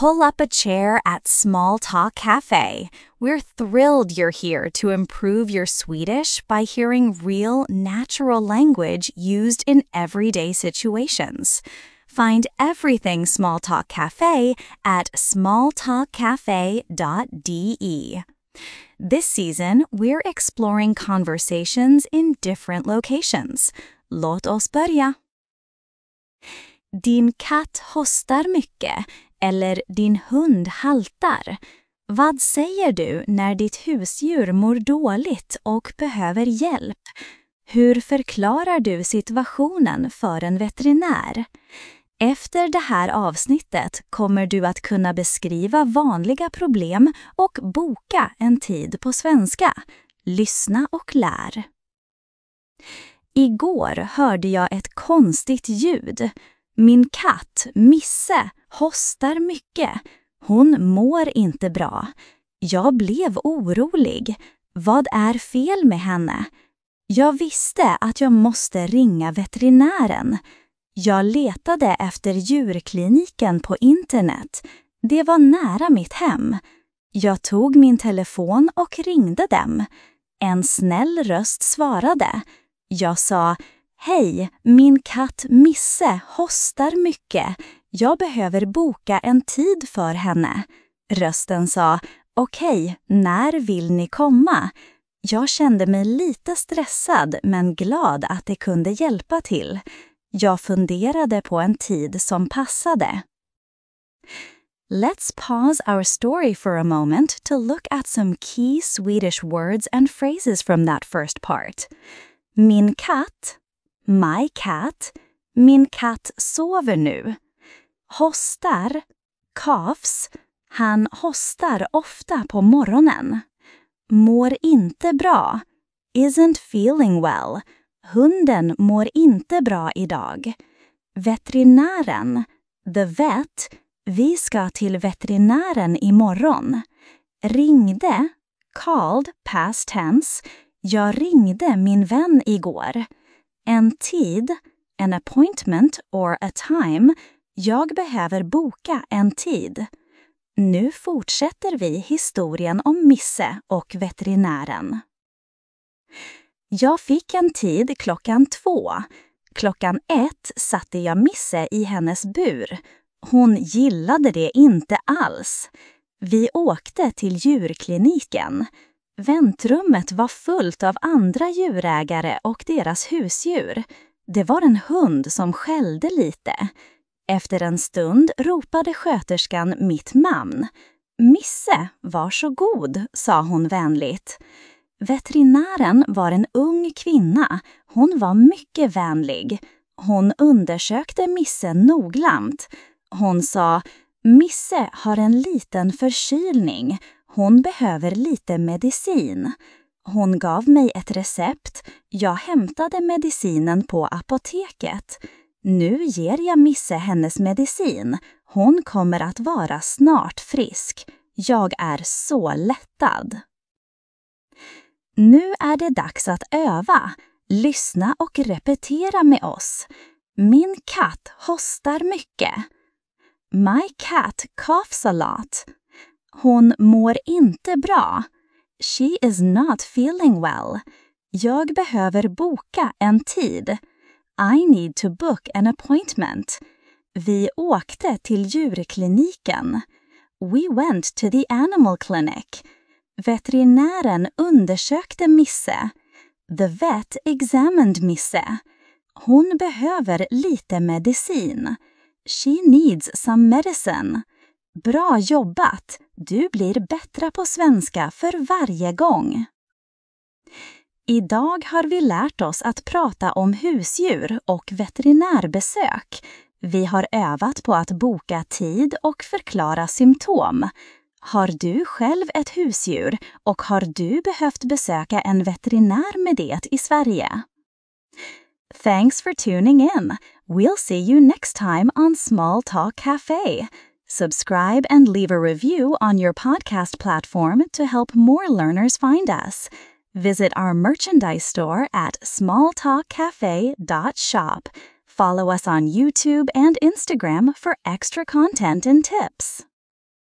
Pull up a chair at Small Talk Cafe. We're thrilled you're here to improve your Swedish by hearing real, natural language used in everyday situations. Find everything Small Talk Cafe at smalltalkcafe.de. This season, we're exploring conversations in different locations. Låt oss börja. Din katt hostar mycket eller din hund haltar. Vad säger du när ditt husdjur mår dåligt och behöver hjälp? Hur förklarar du situationen för en veterinär? Efter det här avsnittet kommer du att kunna beskriva vanliga problem och boka en tid på svenska. Lyssna och lär. Igår hörde jag ett konstigt ljud. Min katt, Misse, hostar mycket. Hon mår inte bra. Jag blev orolig. Vad är fel med henne? Jag visste att jag måste ringa veterinären. Jag letade efter djurkliniken på internet. Det var nära mitt hem. Jag tog min telefon och ringde dem. En snäll röst svarade. Jag sa: Hej, min katt Misse hostar mycket. Jag behöver boka en tid för henne. Rösten sa: Okej, när vill ni komma? Jag kände mig lite stressad men glad att det kunde hjälpa till. Jag funderade på en tid som passade. Let's pause our story for a moment to look at some key Swedish words and phrases from that first part. Min katt, my cat, min katt sover nu. Hostar, coughs, han hostar ofta på morgonen. Mår inte bra, isn't feeling well. Hunden mår inte bra idag. Veterinären, the vet, vi ska till veterinären imorgon. Ringde, called, past tense, jag ringde min vän igår. En tid, an appointment or a time, jag behöver boka en tid. Nu fortsätter vi historien om Misse och veterinären. Jag fick en tid 2:00. 1:00 satte jag Misse i hennes bur. Hon gillade det inte alls. Vi åkte till djurkliniken. Väntrummet var fullt av andra djurägare och deras husdjur. Det var en hund som skällde lite. Efter en stund ropade sköterskan mitt namn. Misse, varsågod, sa hon vänligt. Veterinären var en ung kvinna. Hon var mycket vänlig. Hon undersökte Misse noggrant. Hon sa: Misse har en liten förkylning. Hon behöver lite medicin. Hon gav mig ett recept. Jag hämtade medicinen på apoteket. Nu ger jag Misse hennes medicin. Hon kommer att vara snart frisk. Jag är så lättad. Nu är det dags att öva. Lyssna och repetera med oss. Min katt hostar mycket. My cat coughs a lot. Hon mår inte bra. She is not feeling well. Jag behöver boka en tid. I need to book an appointment. Vi åkte till djurkliniken. We went to the animal clinic. Veterinären undersökte Misse. The vet examined Misse. Hon behöver lite medicin. She needs some medicine. Bra jobbat! Du blir bättre på svenska för varje gång. Idag har vi lärt oss att prata om husdjur och veterinärbesök. Vi har övat på att boka tid och förklara symptom. Har du själv ett husdjur och har du behövt besöka en veterinär med det i Sverige? Thanks for tuning in. We'll see you next time on Small Talk Cafe. Subscribe and leave a review on your podcast platform to help more learners find us. Visit our merchandise store at smalltalkcafe.shop. Follow us on YouTube and Instagram for extra content and tips.